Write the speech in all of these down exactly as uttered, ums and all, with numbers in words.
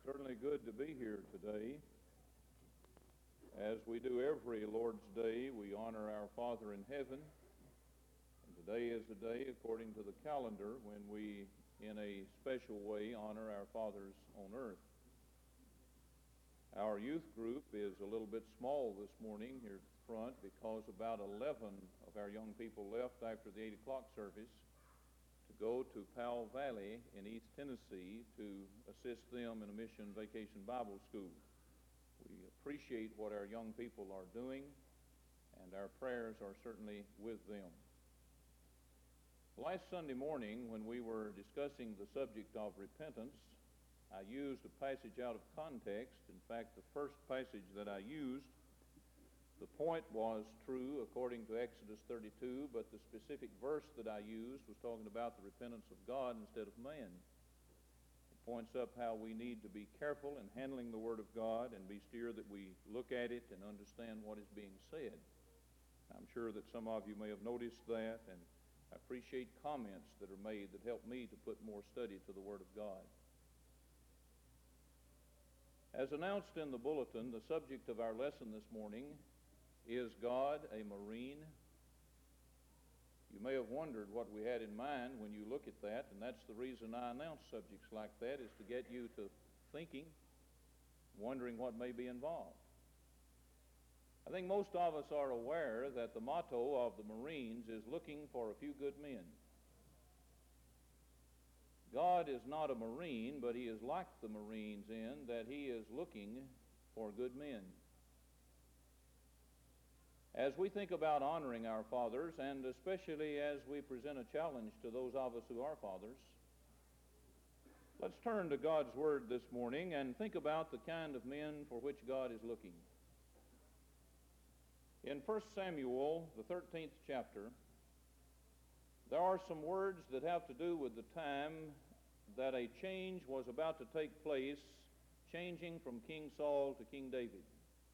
Certainly good to be here today. As we do every Lord's Day, we honor our Father in heaven. And today is the day, according to the calendar, when we, in a special way, honor our fathers on earth. Our youth group is a little bit small this morning here at the front because about eleven of our young people left after the eight o'clock service to go to Powell Valley in East Tennessee to assist them in a mission vacation Bible school. We appreciate what our young people are doing, and our prayers are certainly with them. Last Sunday morning, when we were discussing the subject of repentance, I used a passage out of context. In fact, the first passage that I used, the point was true according to Exodus thirty-two, but the specific verse that I used was talking about the repentance of God instead of man. It points up how we need to be careful in handling the Word of God and be sure that we look at it and understand what is being said. I'm sure that some of you may have noticed that, and I appreciate comments that are made that help me to put more study to the Word of God. As announced in the bulletin, the subject of our lesson this morning is God a Marine? You may have wondered what we had in mind when you look at that, and that's the reason I announce subjects like that, is to get you to thinking, wondering what may be involved. I think most of us are aware that the motto of the Marines is looking for a few good men. God is not a Marine, but he is like the Marines in that he is looking for good men. As we think about honoring our fathers, and especially as we present a challenge to those of us who are fathers, let's turn to God's Word this morning and think about the kind of men for which God is looking. In First Samuel, the thirteenth chapter, there are some words that have to do with the time that a change was about to take place, changing from King Saul to King David.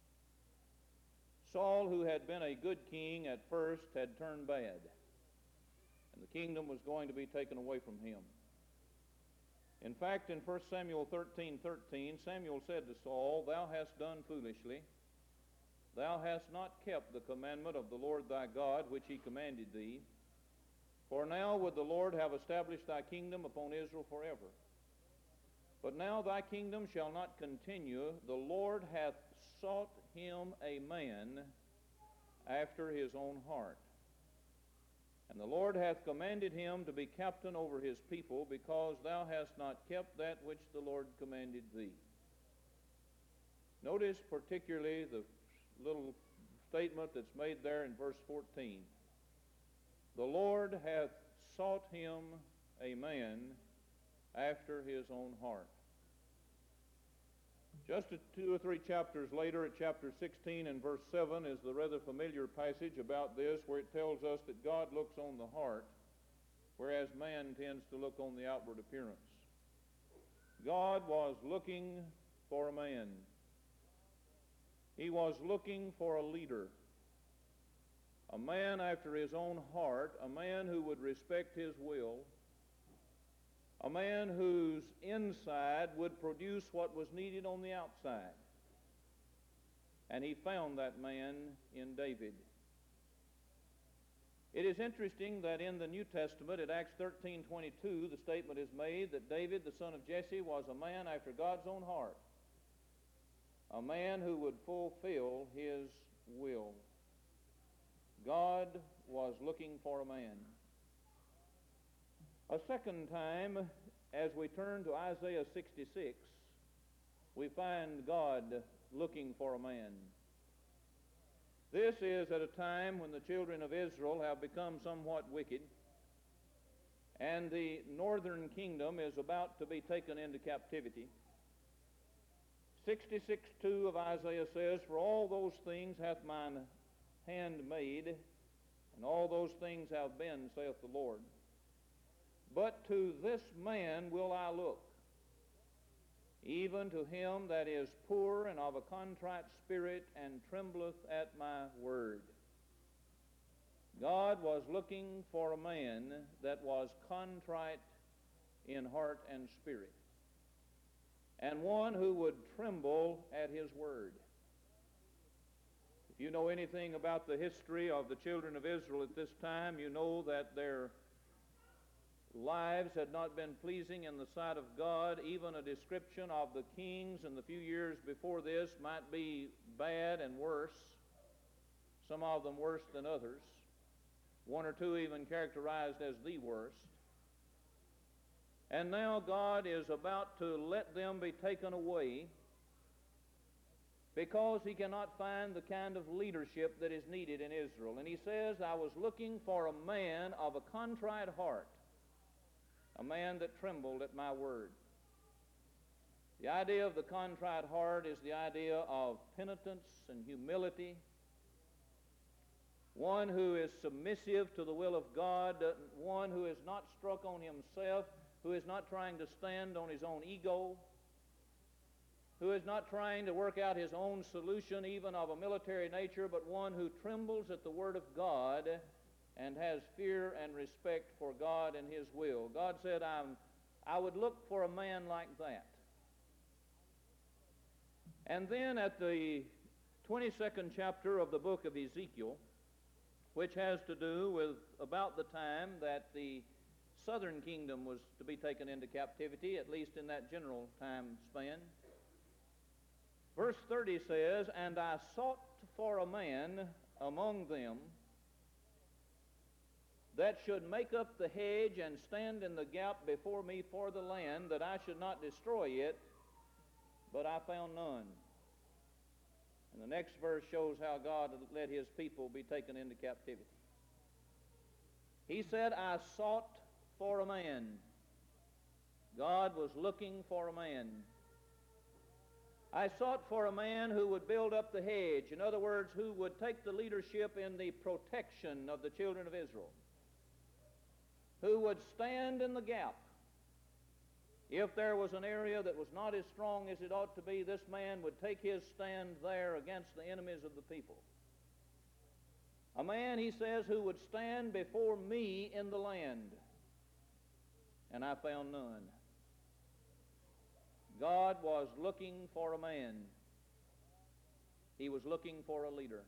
Saul, who had been a good king at first, had turned bad, and the kingdom was going to be taken away from him. In fact, in First Samuel thirteen thirteen, Samuel said to Saul, "Thou hast done foolishly. Thou hast not kept the commandment of the Lord thy God, which he commanded thee. For now would the Lord have established thy kingdom upon Israel forever. But now thy kingdom shall not continue. The Lord hath sought him a man after his own heart. And the Lord hath commanded him to be captain over his people, because thou hast not kept that which the Lord commanded thee." Notice particularly the little statement that's made there in verse fourteen. The Lord hath sought him a man after his own heart. Just two or three chapters later, at chapter sixteen and verse seven, is the rather familiar passage about this, where it tells us that God looks on the heart, whereas man tends to look on the outward appearance. God was looking for a man. He was looking for a leader, a man after his own heart, a man who would respect his will, a man whose inside would produce what was needed on the outside. And he found that man in David. It is interesting that in the New Testament, at Acts thirteen twenty-two, the statement is made that David, the son of Jesse, was a man after God's own heart, a man who would fulfill his will. God was looking for a man. A second time, as we turn to Isaiah sixty-six, we find God looking for a man. This is at a time when the children of Israel have become somewhat wicked, and the northern kingdom is about to be taken into captivity. sixty-six two of Isaiah says, "For all those things hath mine hand made, and all those things have been, saith the Lord. But to this man will I look, even to him that is poor and of a contrite spirit, and trembleth at my word." God was looking for a man that was contrite in heart and spirit. and one who would tremble at his word. If you know anything about the history of the children of Israel at this time, you know that their lives had not been pleasing in the sight of God. Even a description of the kings in the few years before this might be bad and worse, some of them worse than others, one or two even characterized as the worst. And now God is about to let them be taken away because he cannot find the kind of leadership that is needed in Israel. And he says, I was looking for a man of a contrite heart, a man that trembled at my word. The idea of the contrite heart is the idea of penitence and humility, one who is submissive to the will of God, one who is not struck on himself, who is not trying to stand on his own ego, who is not trying to work out his own solution even of a military nature, but one who trembles at the word of God and has fear and respect for God and his will. God said, I'm, I would look for a man like that. And then at the twenty-second chapter of the book of Ezekiel, which has to do with about the time that the southern kingdom was to be taken into captivity, at least in that general time span. Verse thirty says, And I sought for a man among them that should make up the hedge and stand in the gap before me for the land, that I should not destroy it, but I found none. And the next verse shows how God let his people be taken into captivity. He said, I sought for a man. God was looking for a man. I sought for a man who would build up the hedge. In other words, who would take the leadership in the protection of the children of Israel, who would stand in the gap. If there was an area that was not as strong as it ought to be, this man would take his stand there against the enemies of the people. A man, he says, who would stand before me in the land. And I found none. God was looking for a man. He was looking for a leader.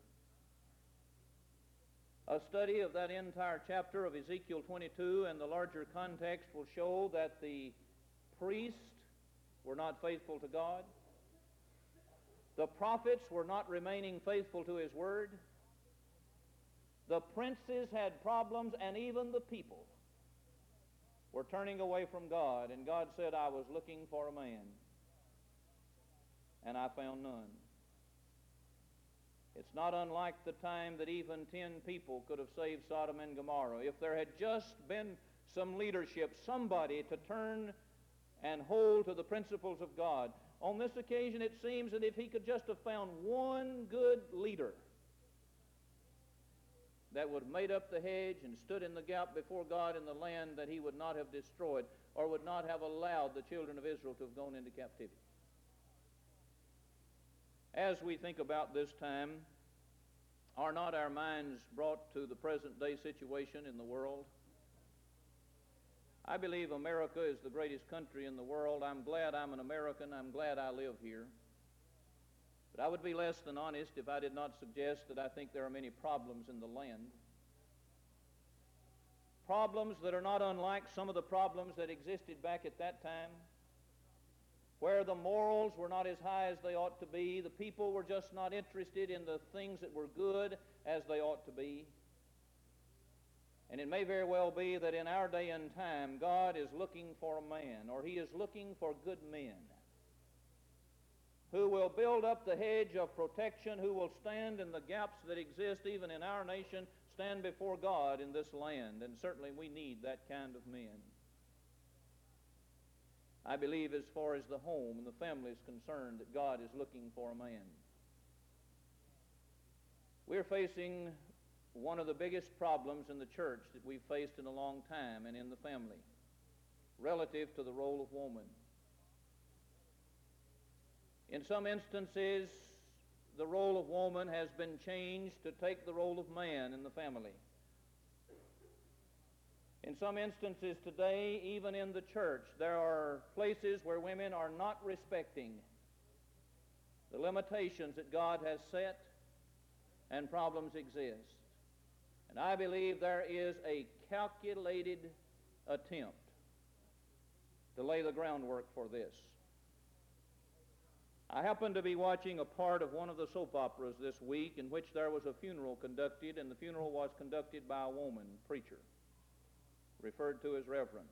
A study of that entire chapter of Ezekiel twenty-two and the larger context will show that the priests were not faithful to God. The prophets were not remaining faithful to his word. The princes had problems, and even the people were turning away from God. And God said, I was looking for a man, and I found none. It's not unlike the time that even ten people could have saved Sodom and Gomorrah. If there had just been some leadership, somebody to turn and hold to the principles of God. On this occasion, it seems that if he could just have found one good leader that would have made up the hedge and stood in the gap before God in the land, that he would not have destroyed or would not have allowed the children of Israel to have gone into captivity. As we think about this time, are not our minds brought to the present day situation in the world? I believe America is the greatest country in the world. I'm glad I'm an American. I'm glad I live here. But I would be less than honest if I did not suggest that I think there are many problems in the land. Problems that are not unlike some of the problems that existed back at that time, where the morals were not as high as they ought to be. The people were just not interested in the things that were good as they ought to be. And it may very well be that in our day and time, God is looking for a man, or he is looking for good men, who will build up the hedge of protection, who will stand in the gaps that exist even in our nation, stand before God in this land. And certainly we need that kind of men. I believe as far as the home and the family is concerned, that God is looking for a man. We're facing one of the biggest problems in the church that we've faced in a long time and in the family, relative to the role of woman. In some instances, the role of woman has been changed to take the role of man in the family. In some instances today, even in the church, there are places where women are not respecting the limitations that God has set, and problems exist. And I believe there is a calculated attempt to lay the groundwork for this. I happened to be watching a part of one of the soap operas this week in which there was a funeral conducted, and the funeral was conducted by a woman preacher, referred to as Reverend.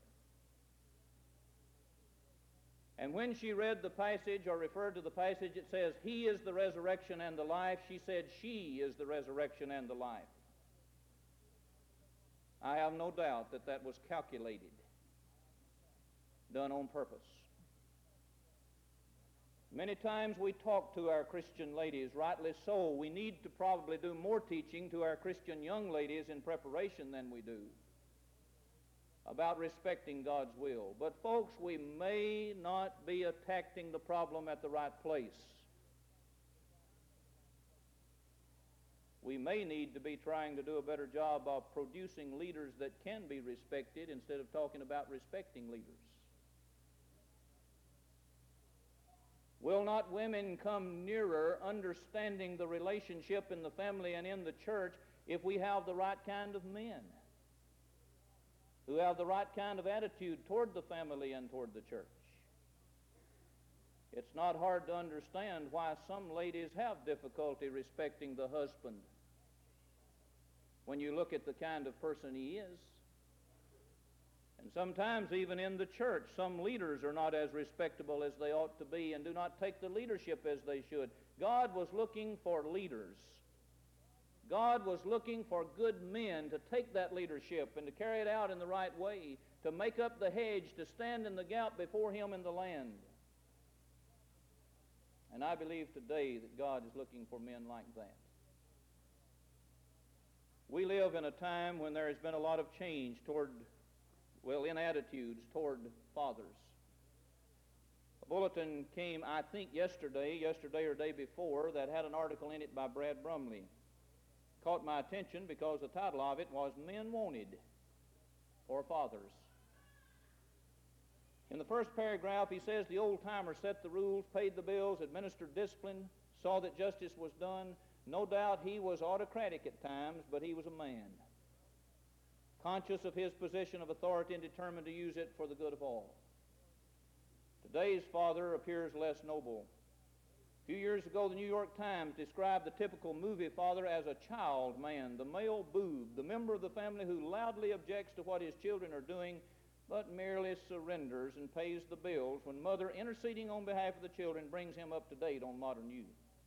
And when she read the passage or referred to the passage, it says, "He is the resurrection and the life." She said, "She is the resurrection and the life." I have no doubt that that was calculated, done on purpose. Many times we talk to our Christian ladies, rightly so. We need to probably do more teaching to our Christian young ladies in preparation than we do about respecting God's will. But folks, we may not be attacking the problem at the right place. We may need to be trying to do a better job of producing leaders that can be respected instead of talking about respecting leaders. Will not women come nearer understanding the relationship in the family and in the church if we have the right kind of men who have the right kind of attitude toward the family and toward the church? It's not hard to understand why some ladies have difficulty respecting the husband when you look at the kind of person he is. And sometimes even in the church, some leaders are not as respectable as they ought to be and do not take the leadership as they should. God was looking for leaders. God was looking for good men to take that leadership and to carry it out in the right way, to make up the hedge, to stand in the gap before Him in the land. And I believe today that God is looking for men like that. We live in a time when there has been a lot of change toward, well, in attitudes toward fathers. A bulletin came, I think, yesterday, yesterday or day before, that had an article in it by Brad Brumley. Caught my attention because the title of it was "Men Wanted for Fathers." In the first paragraph, he says the old-timer set the rules, paid the bills, administered discipline, saw that justice was done. No doubt he was autocratic at times, but he was a man, conscious of his position of authority and determined to use it for the good of all. Today's father appears less noble. A few years ago, the New York Times described the typical movie father as a child man, the male boob, the member of the family who loudly objects to what his children are doing, but merely surrenders and pays the bills when mother, interceding on behalf of the children, brings him up to date on modern news.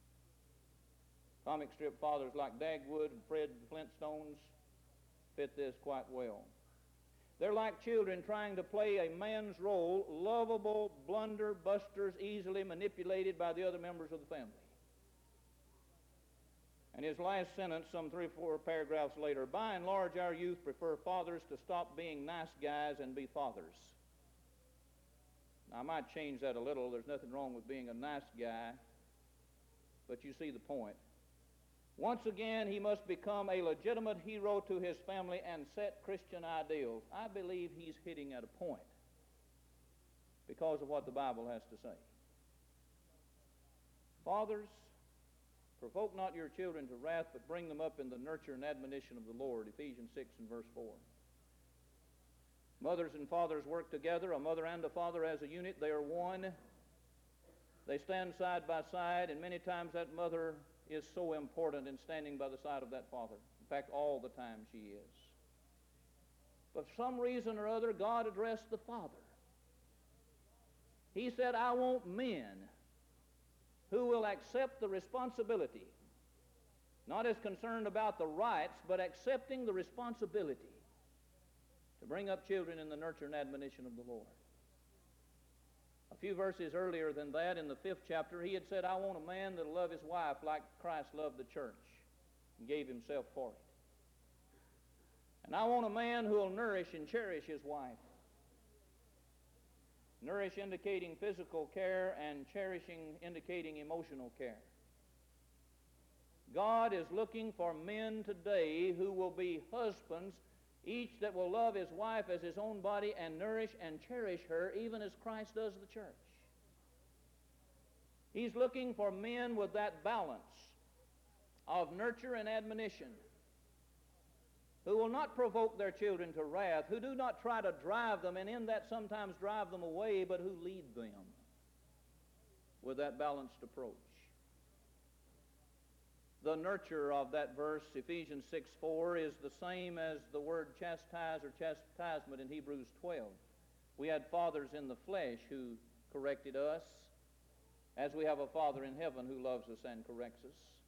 Comic strip fathers like Dagwood and Fred Flintstones fit this quite well. They're like children trying to play a man's role, lovable blunderbusters, easily manipulated by the other members of the family. And his last sentence, some three or four paragraphs later, by and large, our youth prefer fathers to stop being nice guys and be fathers. Now, I might change that a little. There's nothing wrong with being a nice guy, but you see the point. Once again, he must become a legitimate hero to his family and set Christian ideals. I believe he's hitting at a point because of what the Bible has to say. Fathers, provoke not your children to wrath, but bring them up in the nurture and admonition of the Lord, Ephesians six and verse four. Mothers and fathers work together, a mother and a father as a unit. They are one. They stand side by side, and many times that mother is so important in standing by the side of that father. In fact, all the time she is. But for some reason or other, God addressed the father. He said, I want men who will accept the responsibility, not as concerned about the rights, but accepting the responsibility to bring up children in the nurture and admonition of the Lord. A few verses earlier than that, in the fifth chapter, he had said, I want a man that will love his wife like Christ loved the church and gave himself for it. And I want a man who will nourish and cherish his wife. Nourish indicating physical care and cherishing indicating emotional care. God is looking for men today who will be husbands Each that will love his wife as his own body and nourish and cherish her even as Christ does the church. He's looking for men with that balance of nurture and admonition, who will not provoke their children to wrath, who do not try to drive them, and in that sometimes drive them away, but who lead them with that balanced approach. The nurture of that verse, Ephesians six four, is the same as the word chastise or chastisement in Hebrews twelve. We had fathers in the flesh who corrected us, as we have a Father in heaven who loves us and corrects us.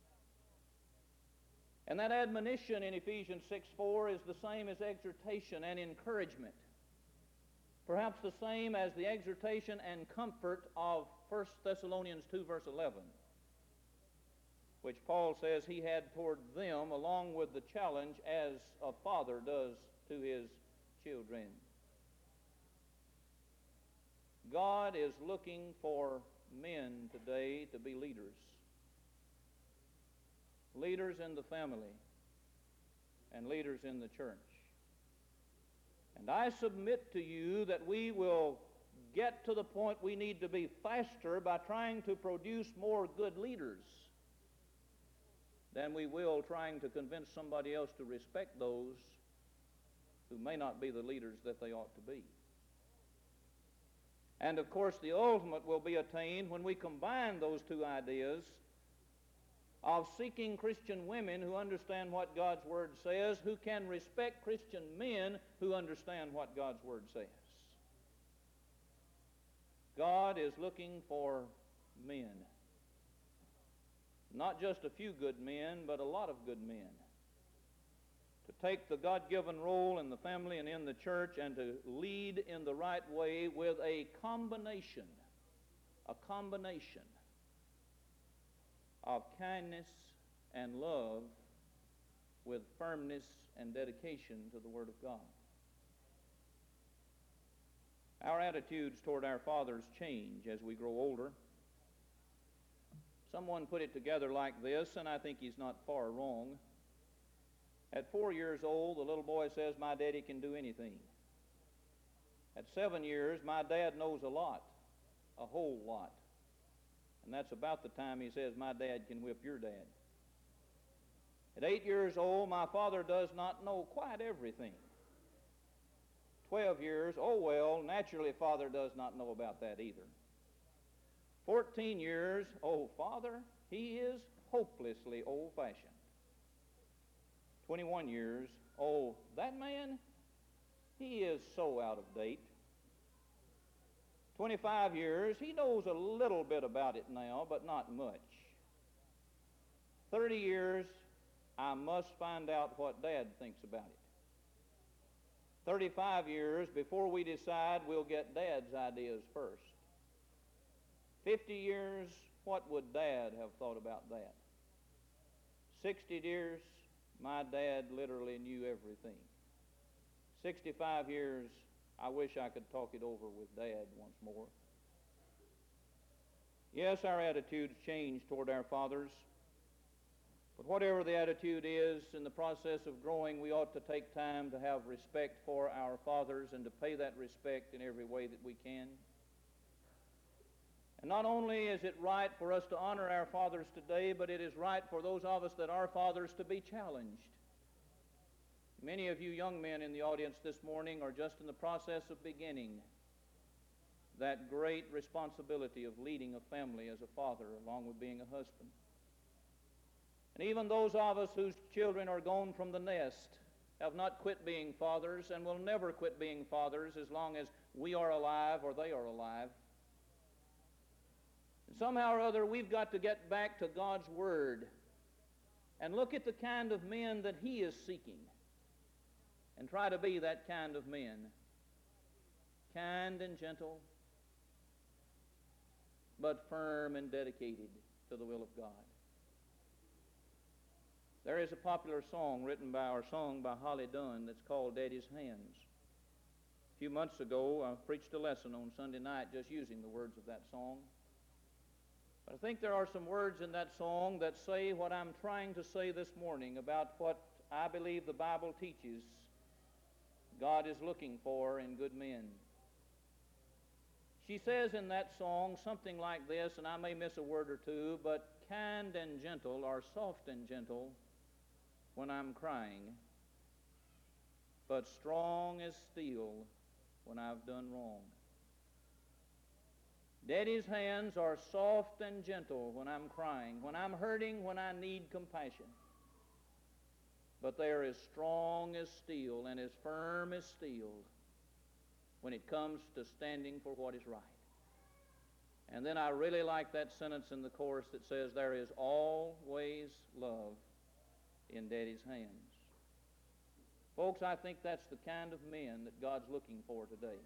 And that admonition in Ephesians six four is the same as exhortation and encouragement. Perhaps the same as the exhortation and comfort of First Thessalonians two verse eleven, which Paul says he had toward them along with the challenge as a father does to his children. God is looking for men today to be leaders. Leaders in the family and leaders in the church. And I submit to you that we will get to the point we need to be faster by trying to produce more good leaders than we will trying to convince somebody else to respect those who may not be the leaders that they ought to be. And of course the ultimate will be attained when we combine those two ideas of seeking Christian women who understand what God's Word says, who can respect Christian men who understand what God's Word says. God is looking for men. Not just a few good men, but a lot of good men. To take the God-given role in the family and in the church and to lead in the right way with a combination, a combination of kindness and love with firmness and dedication to the Word of God. Our attitudes toward our fathers change as we grow older. Someone put it together like this, and I think he's not far wrong. At four years old, the little boy says, "My daddy can do anything." At seven years, "My dad knows a lot, a whole lot." And that's about the time he says, "My dad can whip your dad." At eight years old, "My father does not know quite everything." Twelve years, "Oh well, naturally father does not know about that either." Fourteen years, "Oh, father, he is hopelessly old-fashioned." Twenty-one years, "Oh, that man, he is so out of date." Twenty-five years, "He knows a little bit about it now, but not much." Thirty years, "I must find out what Dad thinks about it." Thirty-five years, "Before we decide, we'll get Dad's ideas first." Fifty years, "What would Dad have thought about that?" Sixty years, "My dad literally knew everything." Sixty-five years, "I wish I could talk it over with Dad once more." Yes, our attitudes change toward our fathers. But whatever the attitude is, in the process of growing, we ought to take time to have respect for our fathers and to pay that respect in every way that we can. And not only is it right for us to honor our fathers today, but it is right for those of us that are fathers to be challenged. Many of you young men in the audience this morning are just in the process of beginning that great responsibility of leading a family as a father, along with being a husband. And even those of us whose children are gone from the nest have not quit being fathers and will never quit being fathers as long as we are alive or they are alive. And somehow or other, we've got to get back to God's Word and look at the kind of men that He is seeking and try to be that kind of men. Kind and gentle, but firm and dedicated to the will of God. There is a popular song written by, or sung by Holly Dunn that's called "Daddy's Hands." A few months ago, I preached a lesson on Sunday night just using the words of that song. But I think there are some words in that song that say what I'm trying to say this morning about what I believe the Bible teaches God is looking for in good men. She says in that song something like this, and I may miss a word or two, but kind and gentle, or soft and gentle, when I'm crying, but strong as steel when I've done wrong. Daddy's hands are soft and gentle when I'm crying, when I'm hurting, when I need compassion. But they are as strong as steel and as firm as steel when it comes to standing for what is right. And then I really like that sentence in the chorus that says, there is always love in Daddy's hands. Folks, I think that's the kind of men that God's looking for today.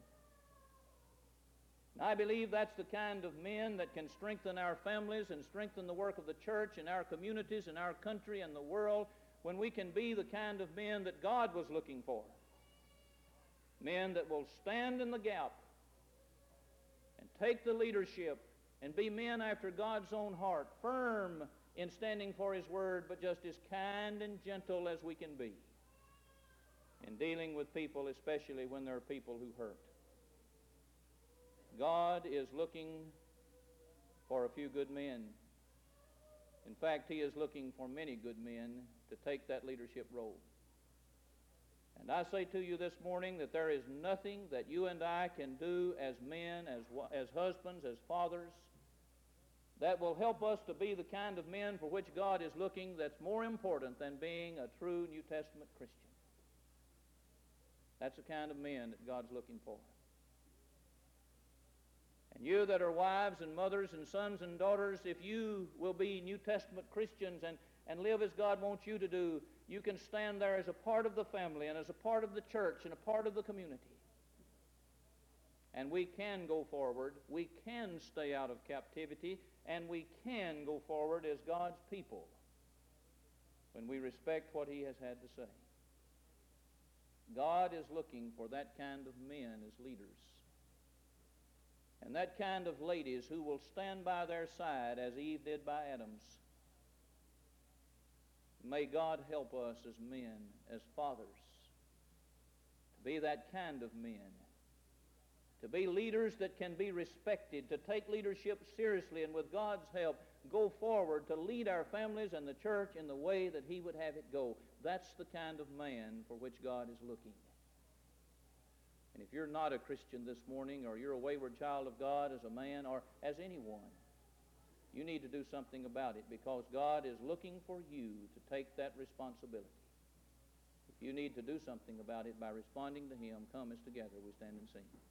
I believe that's the kind of men that can strengthen our families and strengthen the work of the church in our communities, in our country, and the world, when we can be the kind of men that God was looking for. Men that will stand in the gap and take the leadership and be men after God's own heart, firm in standing for His Word, but just as kind and gentle as we can be in dealing with people, especially when there are people who hurt. God is looking for a few good men. In fact, He is looking for many good men to take that leadership role. And I say to you this morning that there is nothing that you and I can do as men, as, as husbands, as fathers, that will help us to be the kind of men for which God is looking that's more important than being a true New Testament Christian. That's the kind of men that God's looking for. And you that are wives and mothers and sons and daughters, if you will be New Testament Christians and, and live as God wants you to do, you can stand there as a part of the family and as a part of the church and a part of the community. And we can go forward, we can stay out of captivity, and we can go forward as God's people when we respect what He has had to say. God is looking for that kind of men as leaders. And that kind of ladies who will stand by their side as Eve did by Adam's. May God help us as men, as fathers, to be that kind of men, to be leaders that can be respected, to take leadership seriously, and with God's help, go forward to lead our families and the church in the way that He would have it go. That's the kind of man for which God is looking. And if you're not a Christian this morning, or you're a wayward child of God as a man or as anyone, you need to do something about it, because God is looking for you to take that responsibility. If you need to do something about it by responding to Him, come as together we stand and sing.